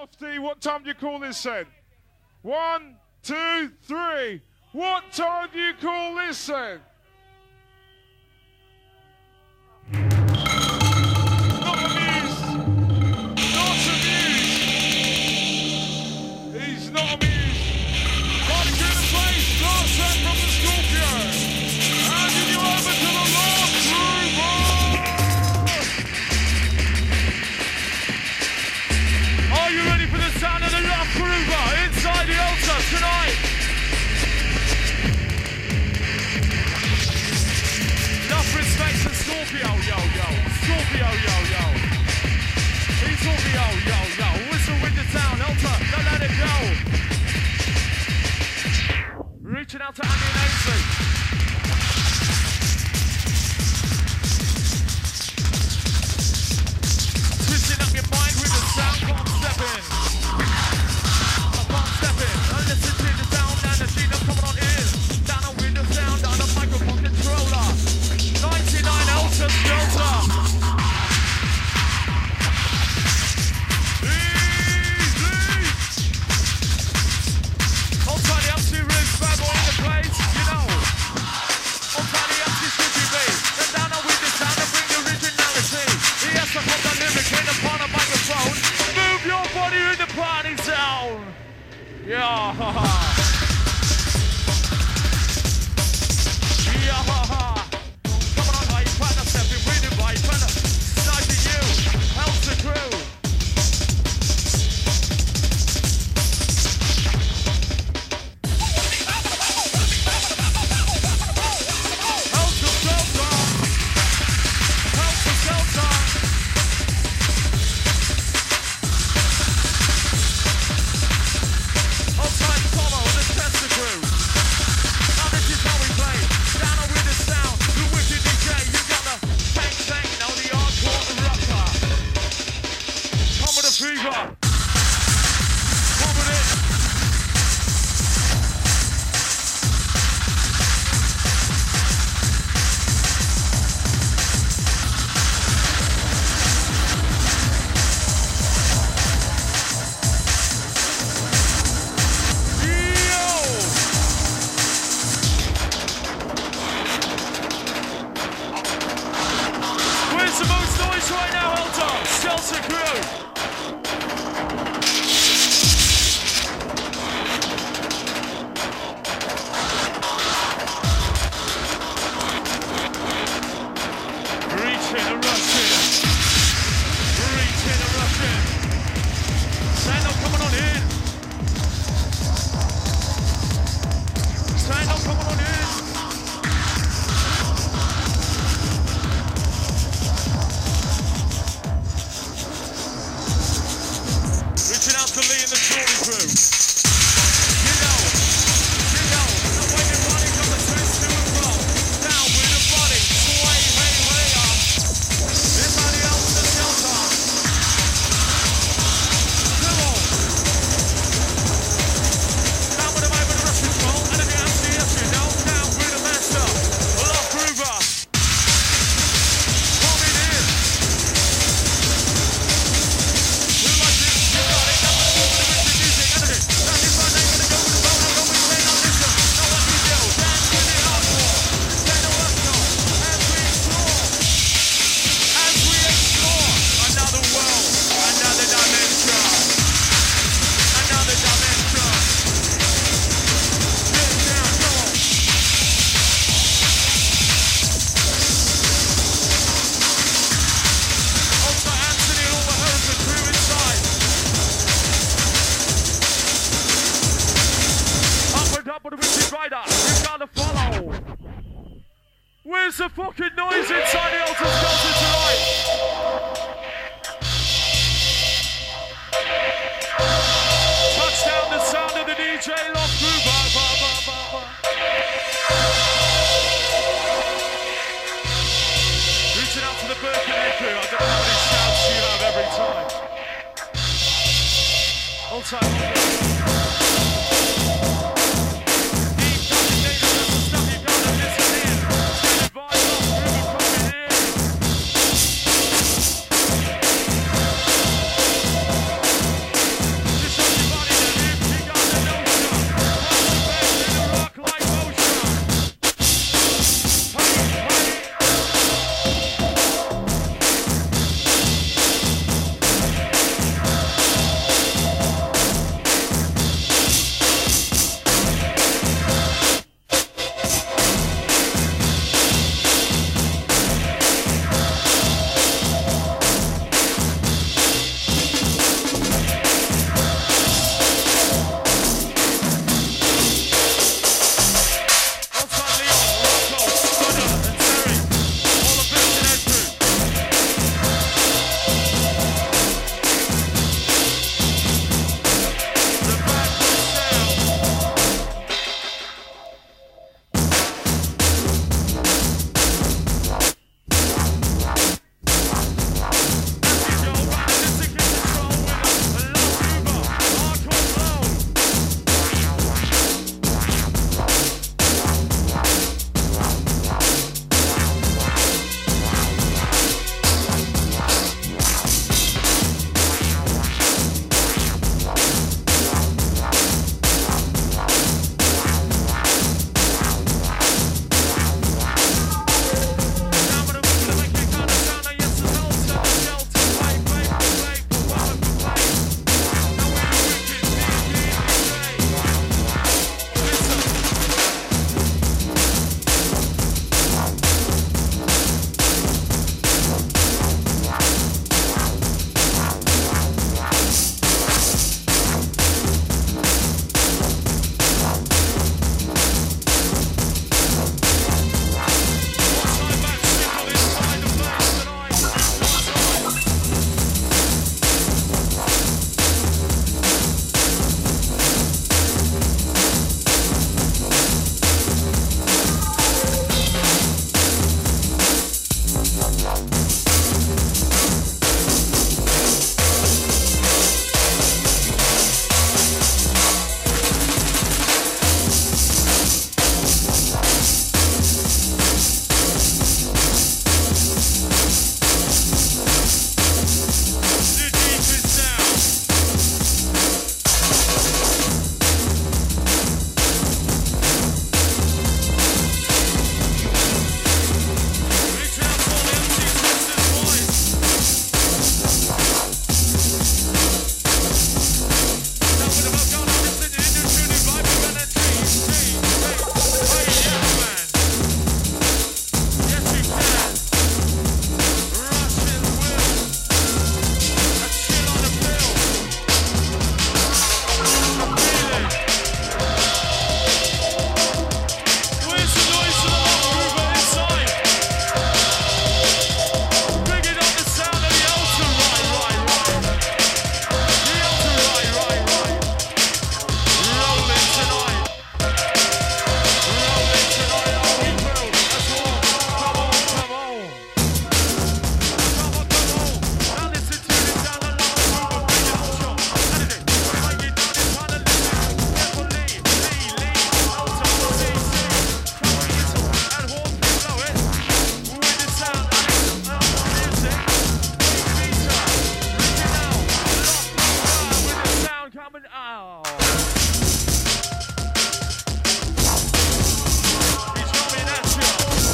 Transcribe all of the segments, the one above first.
Lofty, what time do you call this then? 1, 2, 3. What time do you call this then? Not amused. Not amused. He's not amused. Party crew in the place. Last track from the Scorpio. Handing you over to the Lord Groover. Are you ready for the sound of the Love Groover inside the altar tonight? Enough respect to Scorpio, yo, yo. Scorpio, yo, yo. He's Scorpio, yo, yo. Whistle with the sound, altar, don't let it go. Reaching out to Andy and Ainsley. Twisting up your mind with the sound, can't step in. I can't step in. I listen to the sound and the Gina coming on in. Down on with the sound on the microphone controller. 99 Alta Delta. Easy. Hold tight the MC roots, bad boy in the place, you know. Hold tight the MC Squidgy B. Then down on with the sound and bring originality. He has to hold the lyric in upon a microphone. Move your body in the party zone. Yeah. Yeah. Come on, mate, partner stepping with it, mate, partner. Nice to you. Help the crew. Help the shelter. Help the shelter. Outside Tomo, the Tester crew. Now this is how we play. Down with the sound, the wicked DJ. You got the bang bang, now the hardcore rocker. Come with the fever. Come with it. Where's the most noise right now, Alta? Celtic crew. Reaching and rushing. Reaching and rushing. Stand up coming on in. Stand up coming on in. Reaching out to Lee and the Tory crew. You know, the way you're running from the twist to and fro. Down with the body, sway, hey, hey, up. This how the Alta Delta. Come on. Down with the man with the rush control, and if you have to, yes, you know. Down with the master, Love Groover. Coming in. Who likes it? You got it. That's the music, isn't it? That is my name, gonna go with the bone, I'm going to say no, listen. Know what we do. Dance with it hardcore. Say no, let's go. As we explore. As we explore. Another world. Another dimension. Another dimension. Get down, come on. Also Anthony and all the Hereford crew inside. Up with the Richard Rider. You gotta follow. Where's the fucking noise inside the Alta Delta tonight? Touchdown, the sound of the DJ Love Groover. Reaching out to the Birkenhead crew. I don't know how many shouts you have every time. All time. coming out. He's coming at you.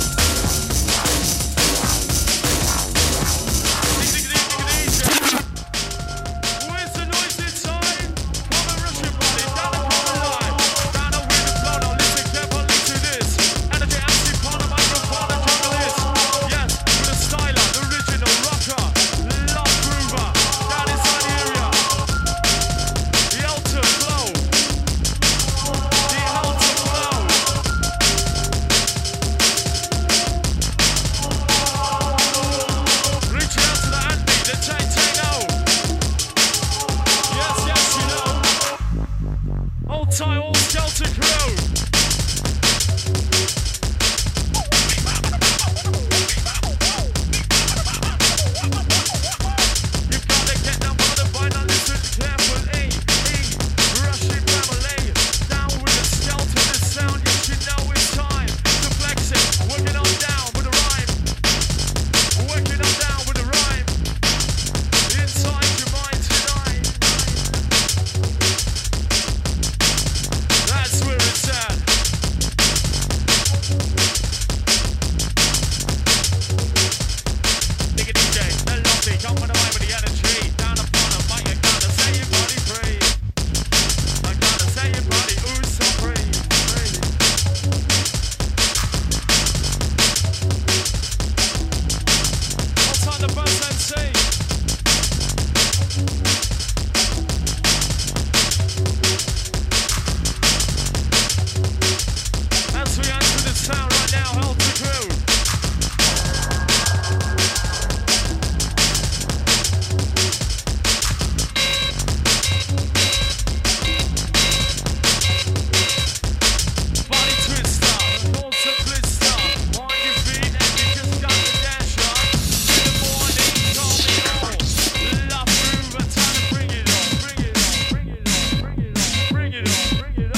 Where's the noise inside? Come and rush it, buddy. Down the corner line. Down the window flow. Now listen carefully to this. Energy active on the microphone and jungle is. Yes, with a styler, the original rocker. Love groover. Down inside the area. The Elton flow. The Elton flow. Reaching out to the Andy, the Tay-Tay-No. Yes, yes, you know. Old tie, old skeleton crew. You've got to get down by the vine and listen carefully. Rushing family. Down with the skeleton and sound. Yes, you know it's time to flex it. Working on down with the rhyme. Working on down with the rhyme. Inside your mind tonight. That's where it's at. Dig it, DJ, the lovely, come on away with the energy. Down upon them, mate, you gotta set your body free. I gotta set your body, ooh, so free, free. What's on the bus MC? As we enter the sound right now, hold the crew. Body twister, pulse a blister. On your feet and you just got the dash on. In the morning, call me on. Love groove and time to bring it on, bring it on, bring it on, bring it on, bring it on, bring it on.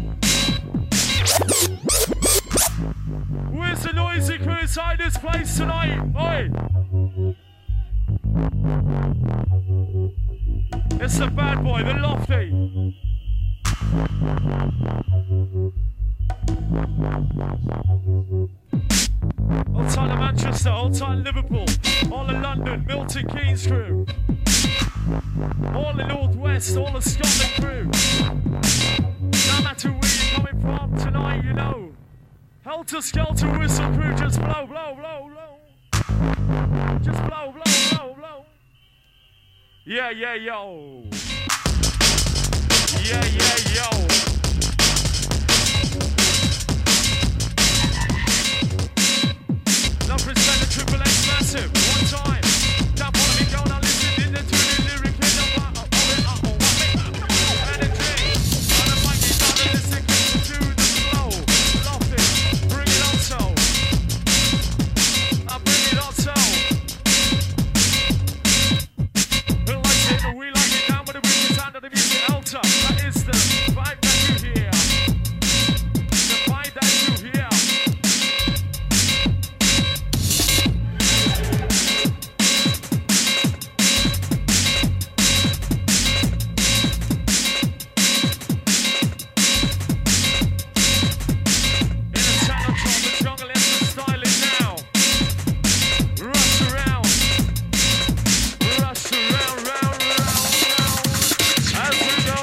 Where's the noisy crew inside this place tonight? Oi! It's the bad boy, the lofty. All time of Manchester, all time Liverpool, all in London, Milton Keynes crew. All the Northwest, all the Scotland crew. No matter where you're coming from tonight, you know. Helter Skelter whistle crew, just blow, blow, blow, blow. Just blow, blow, blow, blow. Yeah, yeah, yo. Yeah, yeah, yo. Love, respect the Triple X massive. One time. Don't wanna be going on listening to the lyric in the energy. On the mic, you gotta listen to the flow. Love it. Bring it on, so. I bring it on, so. Who likes it? We like it down with the wicked sound of the music altar. That is the vibe that you hear. The vibe that you hear. In the channel drop, the jungle is the styling now. Rush around. Rush around, round, round, round. As we go.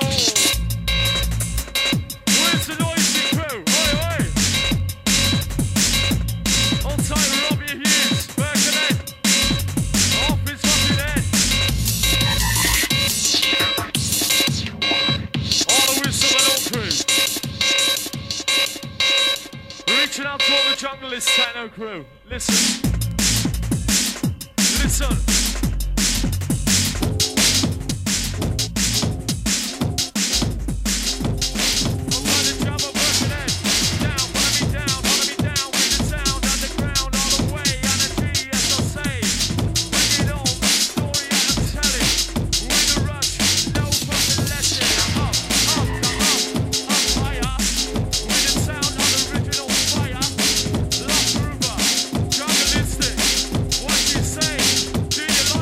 Where's the noisy crew? Oi, oi. On time, Robbie Hughes, Birkenhead. Off his fucking head. All the whistle and all crew. Reaching out to all the junglist techno crew. Listen. Listen. Outside the drummer, Birkenhead. Down, wanna be down with the sound underground all the way. Energy, as I say. Bring it on, the story I'm telling. With the rush, no fucking lesson. Up, higher. With the sound on the original fire. Love groover, jungleistic. What you say? Do you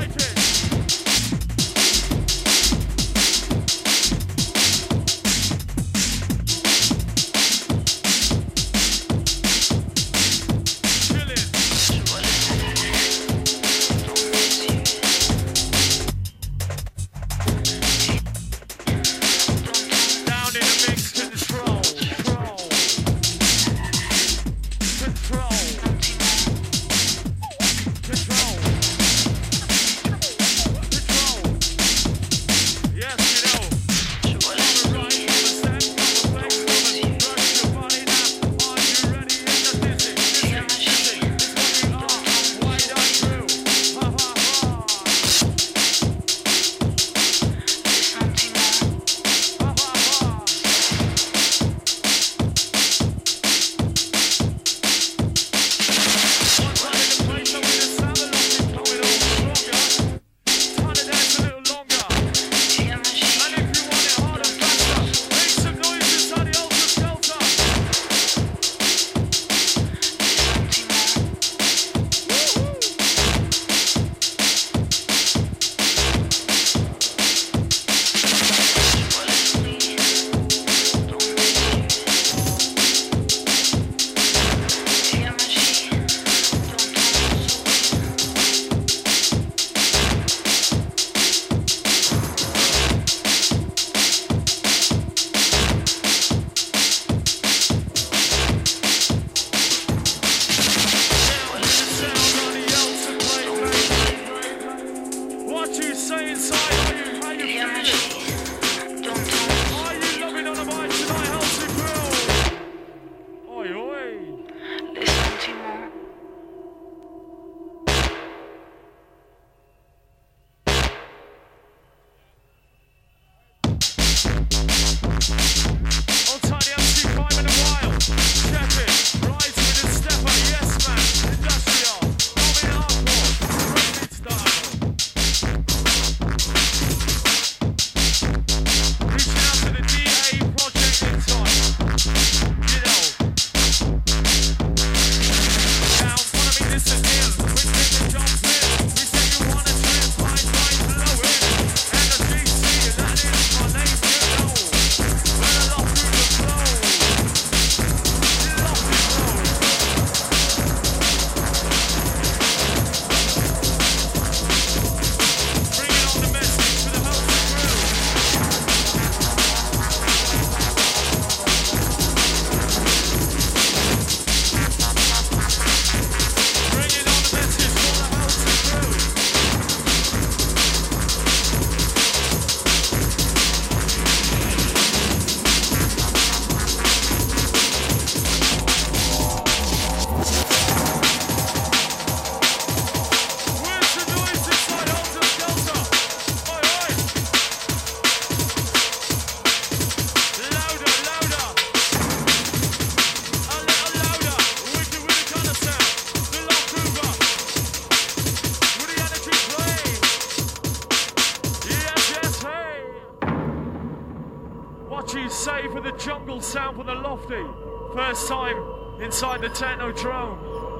What you say for the jungle sound from the Lofty? First time inside the Technodrome.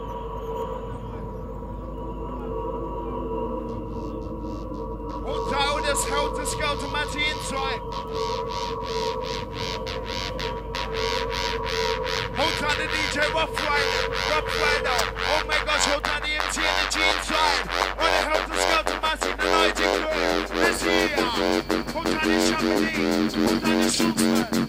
Hold tight with us, Helter Skelter Matty inside. Hold tight the DJ Rough Rider. Oh my gosh, hold tight the MC and the G inside. On the Helter Skelter Matty, the night crew. Let's hear ya. Hold tight the Shaka D. Hold tight the Shotsman.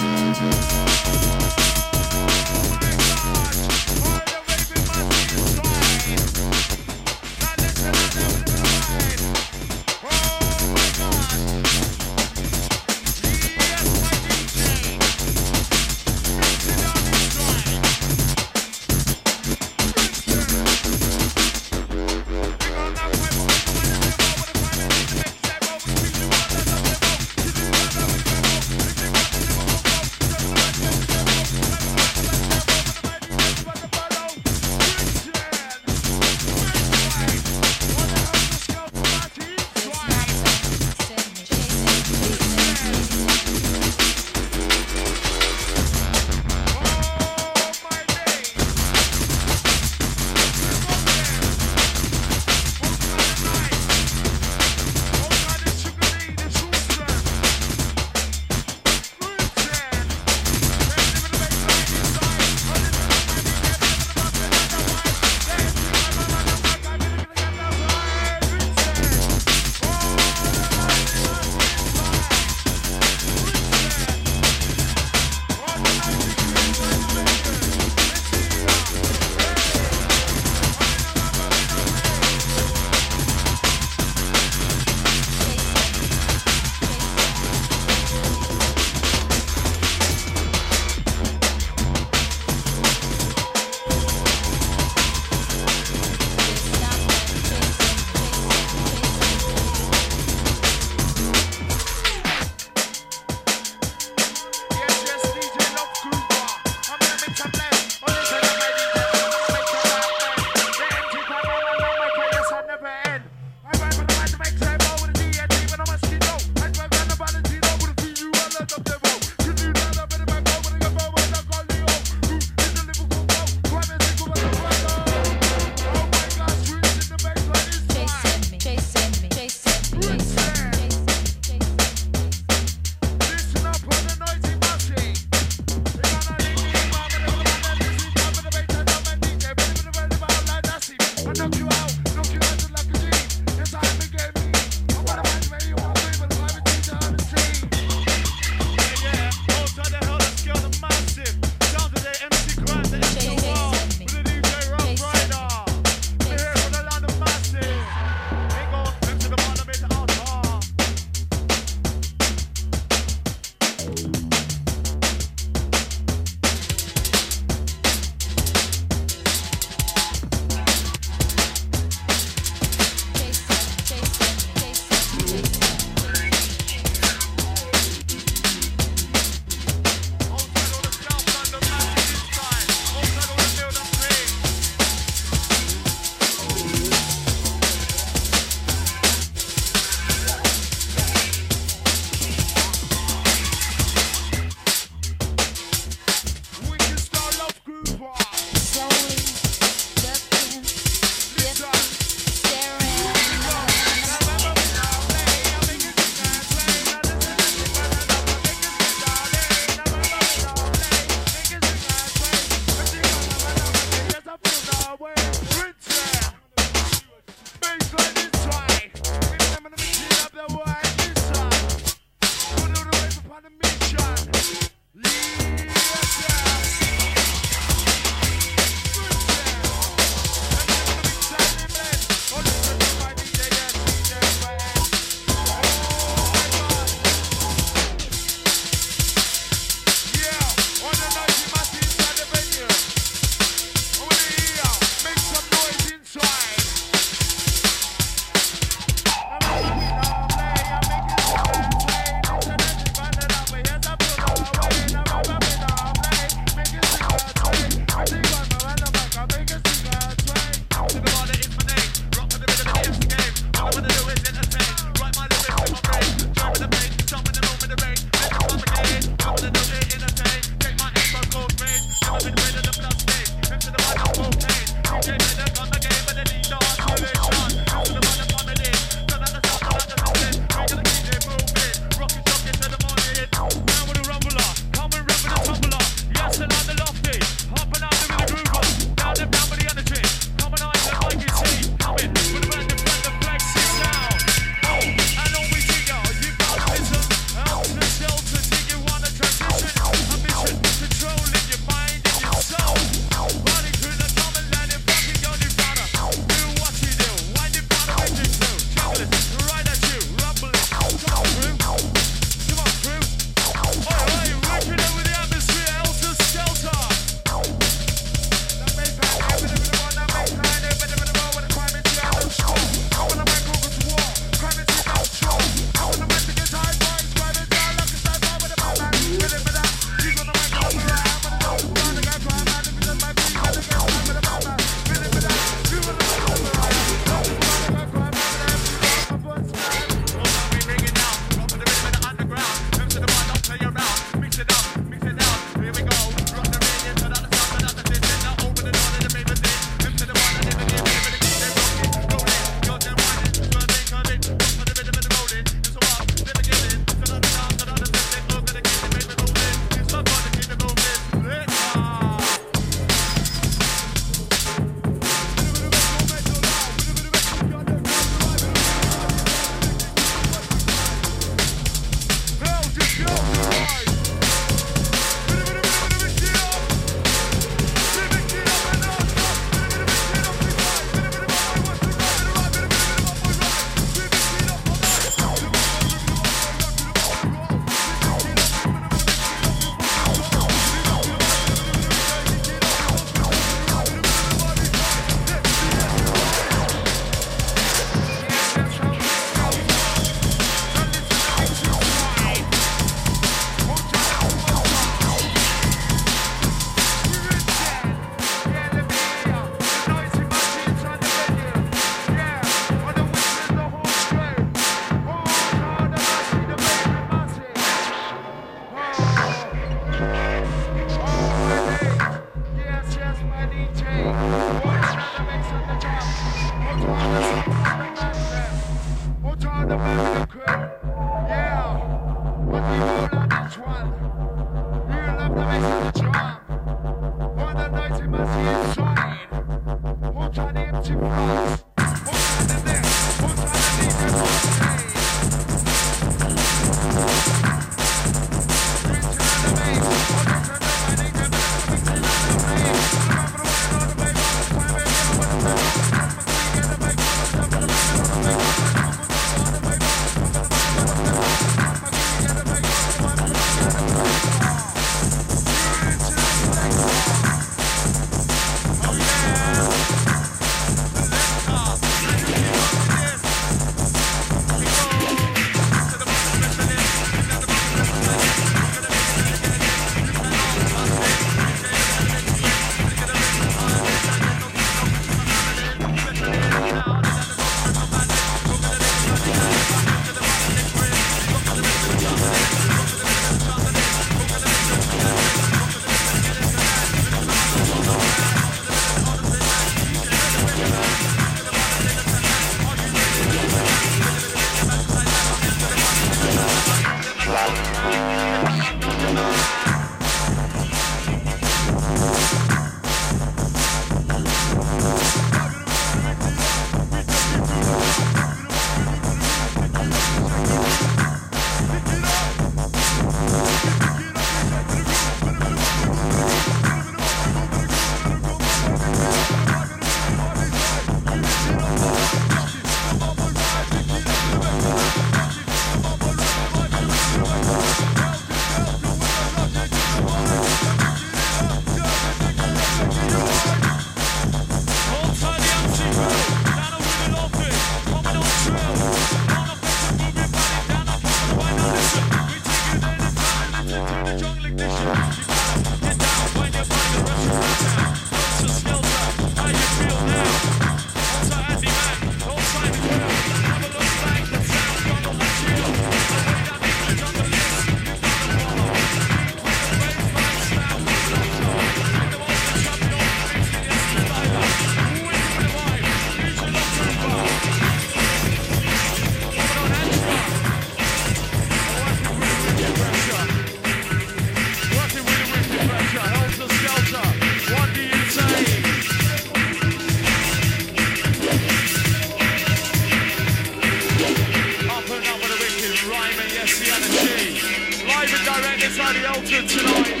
Jesse and the G. Live and direct inside the Ultra tonight.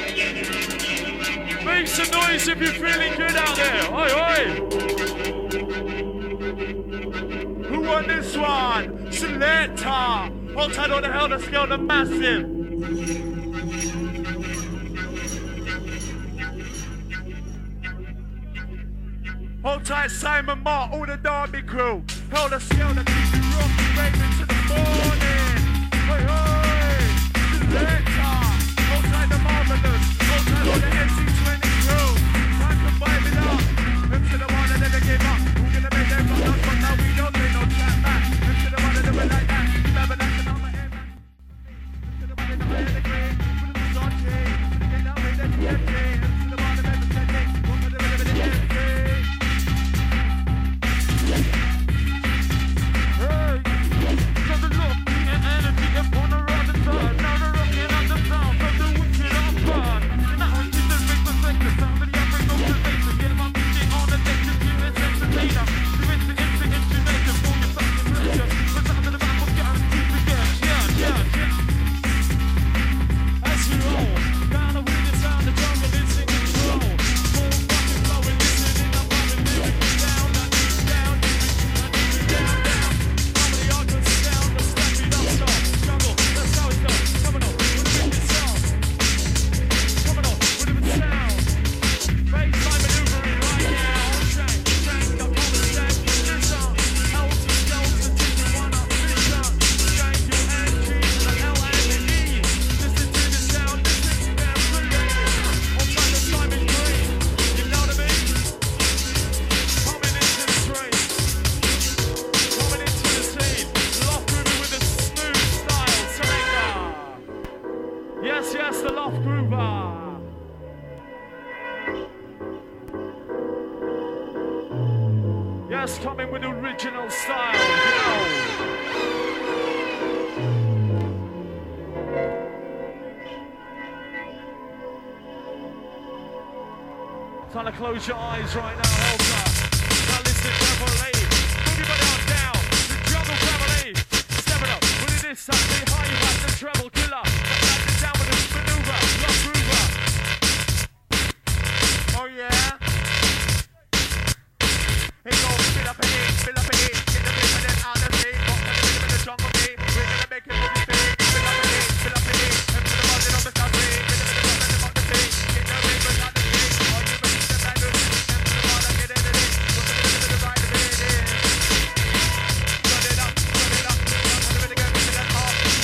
Make some noise if you're feeling good out there. Oi, oi. Who won this one? Selector. Hold tight on the Helter Skelter Massive. Hold tight, Simon Mark, all the Derby crew. Helter Skelter, keep it rocking, raving to the morning. Oi, oi. Selector. Hold tight, the Marvelous. Hold tight, all the MC20 crew. Time to vibe it up. Them to the one that never gave up. Who gonna make them rock us, but now we don't take no chat back. Them to the one that never like that. Never like the number air back. Them to the one that never had a grade. Put it in the Sanchez. Put it in the way that you have Jay. Them to the one that never said it. One for the river that you have Jay. Hey, so the look, the energy upon the road side. Now they're rocking on the sound of the wicked on fun. Now I see the big effect, the sound of the African motivation. Get my music on the deck, the pure entertainer. The instrumentation for your fucking pleasure. The sound of the back will guarantee to get, yeah. As you roll, down the wind, the sound, the jungle is in control. Full fucking flowing, listening, I'm flowing, living down, I need you down, down. How many arguments down, let's step it up, stop. Jungle, that's how it goes. Coming on, with a wicked sound. Coming on, with a wicked sound. Baseline maneuvering right now. Shank, up on the shank. Listen, Helter Skelter, teaching one up, listen. Shank your entries, the L and the E. Listen to the sound, listen to them brilliant. On time the Simon Green, you know what I mean? Coming into the street. Coming into the scene. Loft Groover with a smooth style, Selector. Yes, the Loft Groover. Yes, coming with original style, you know. Time to close your eyes right now, Helter. Now listen carefully. Boogie Banana down. The Jungle Family. Step it up. With it this time, say hi, you got the treble killer. Back it down with this maneuver. Lost Groover. Oh yeah. Hey go, fill up a heat. Get the beat and then out the sea. Walk to the rhythm of the jungle beat. We're gonna make it move your feet. Fill up a heat. And put the body on the south sea. Rhythm of the drum and the mock the sea. Get the beat but not the sea. All you believe the bad news. And put the water, get in it. Put the rhythm of the ride of it in. Run it up. Run the rhythm, get into that heart.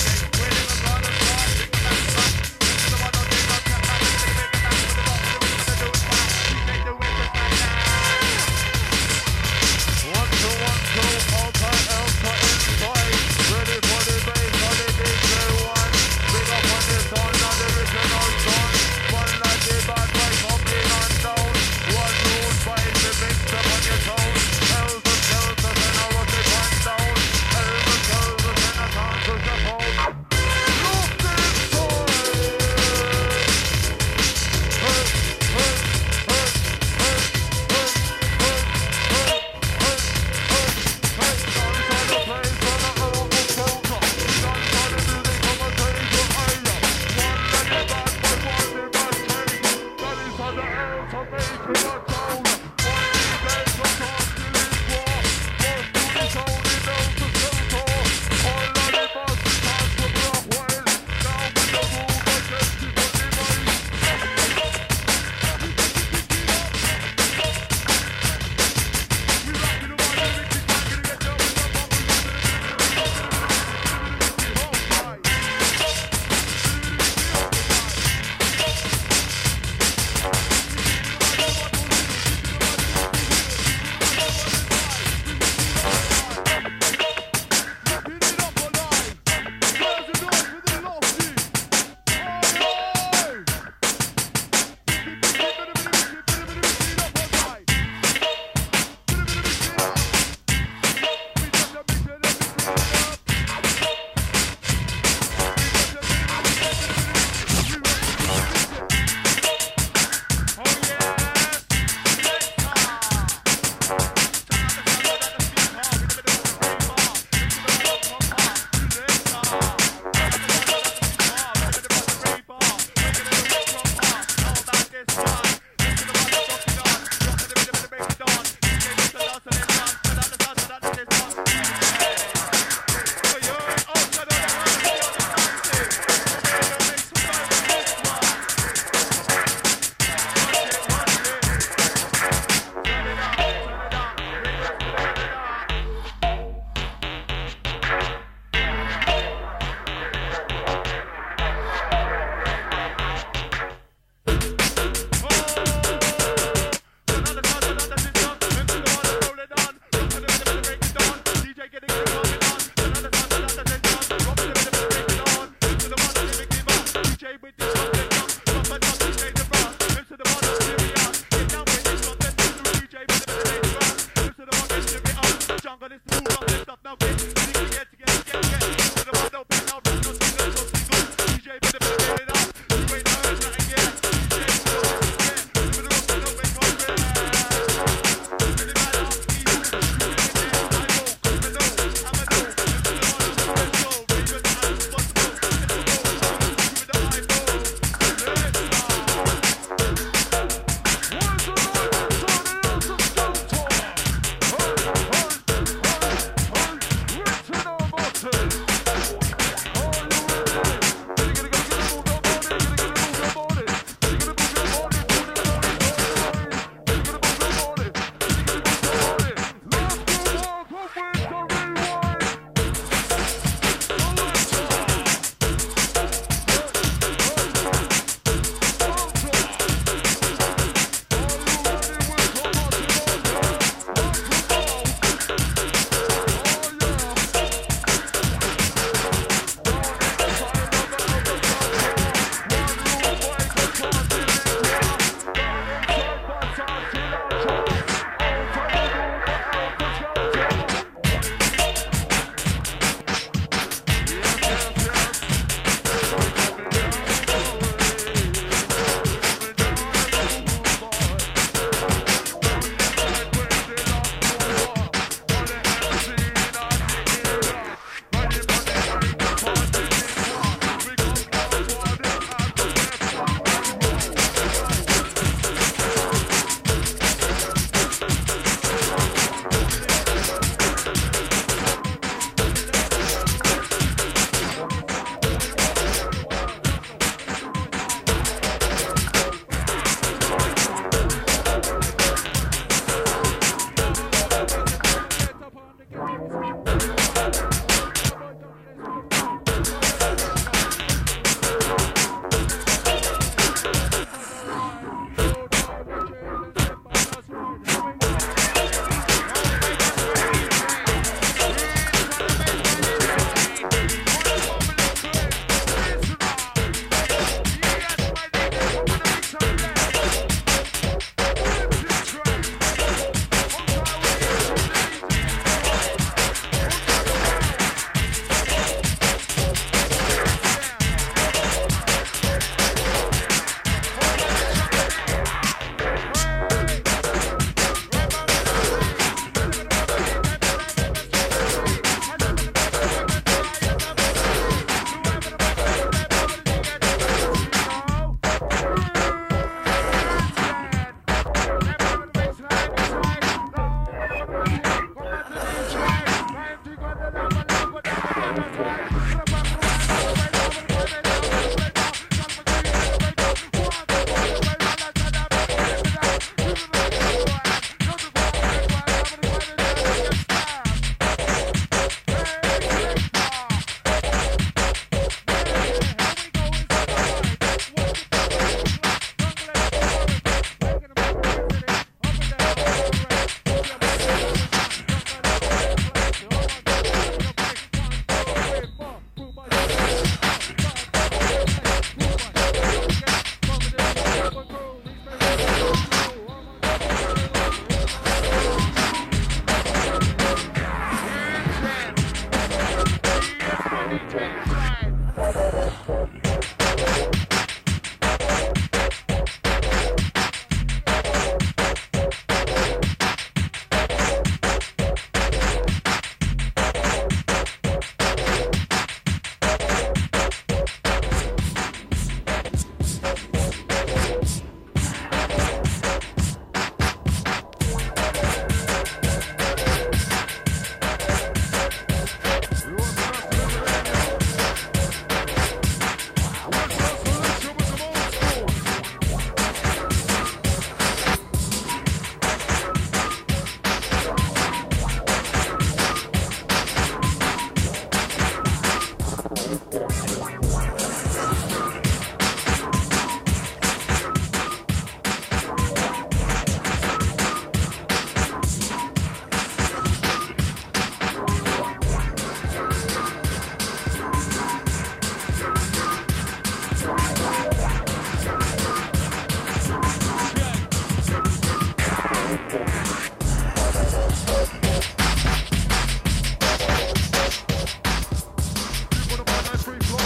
Free flow.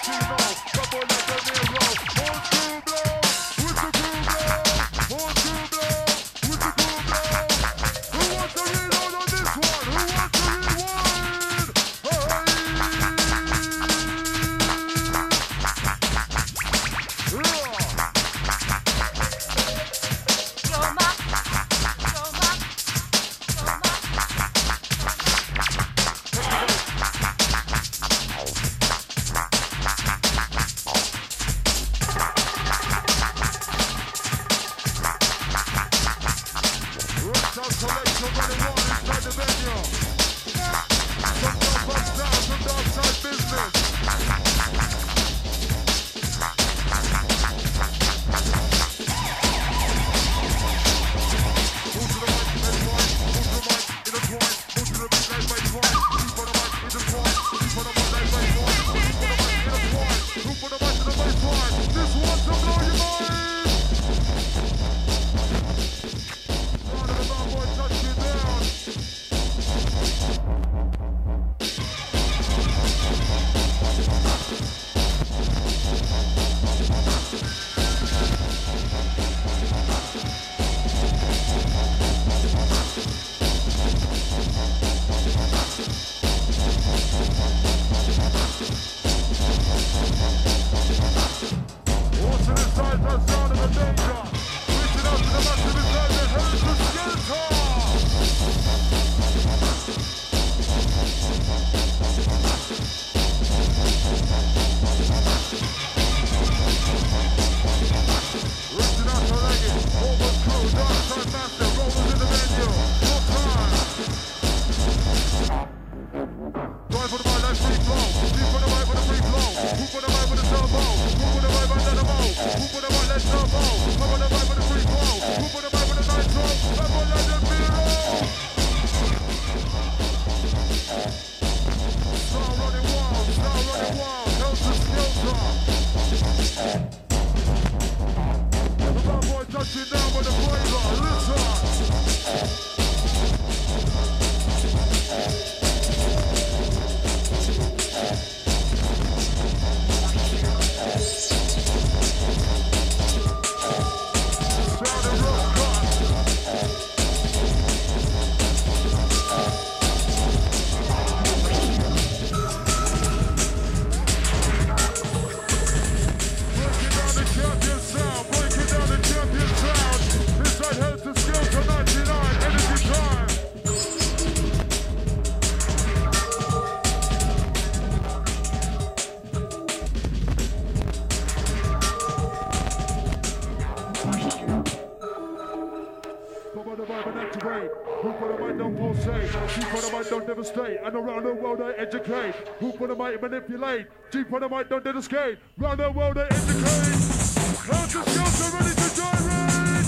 And around the world I educate. Who for the might manipulate? Deep on the mic, don't escape. Round the world I educate. Clouds and skills are ready to gyrate.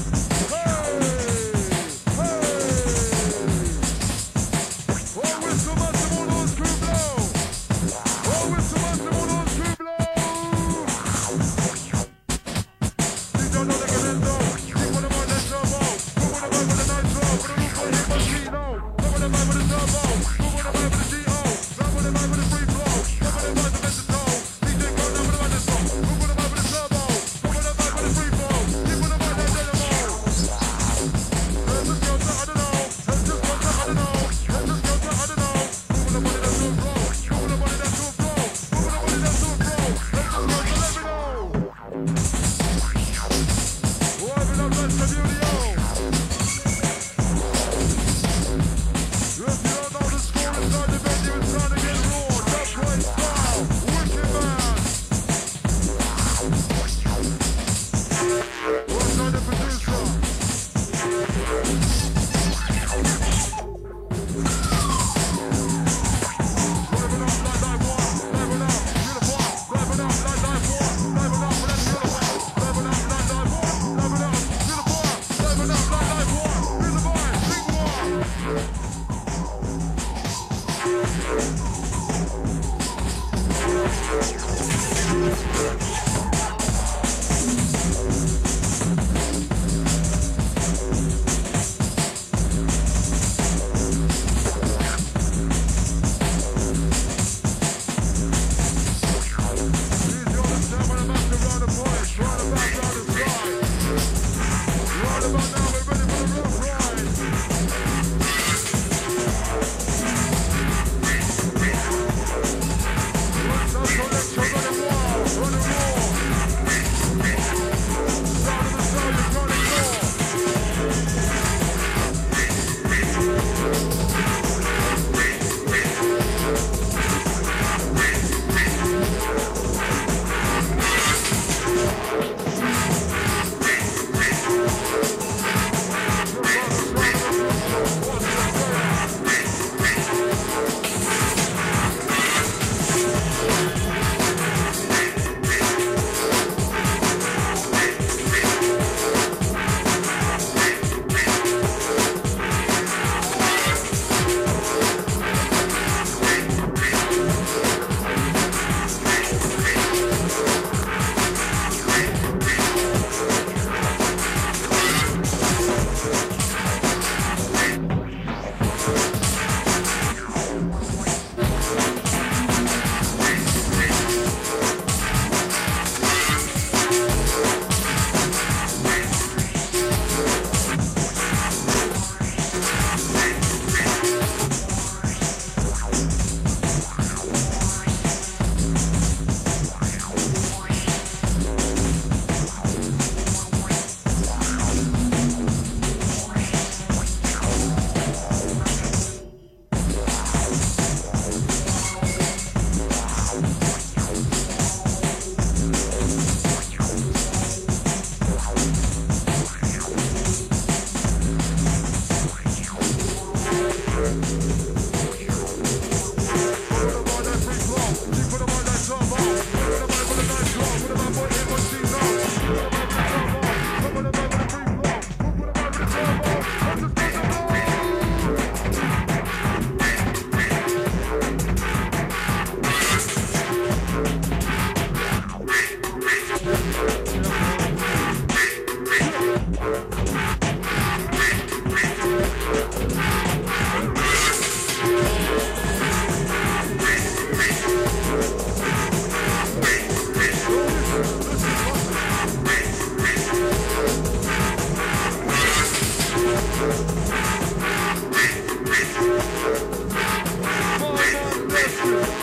Hey, hey. Oh, it's the massive on those crew blow. Oh, it's the massive on those crew blow. You don't know the Galendo. Deep on the mic, let's turbo. Who for the mic with a nice roll? For the roof, I hit my Gino. Who for the mic with a turbo?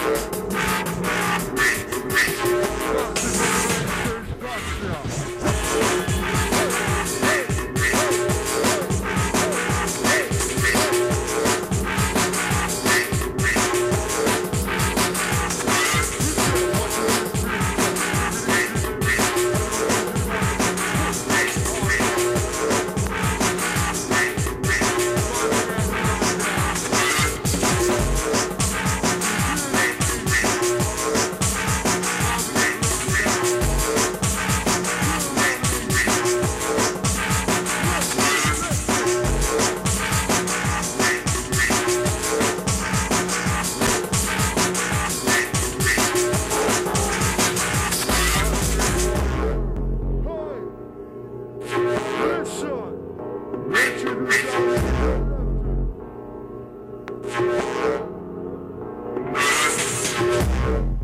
Listen.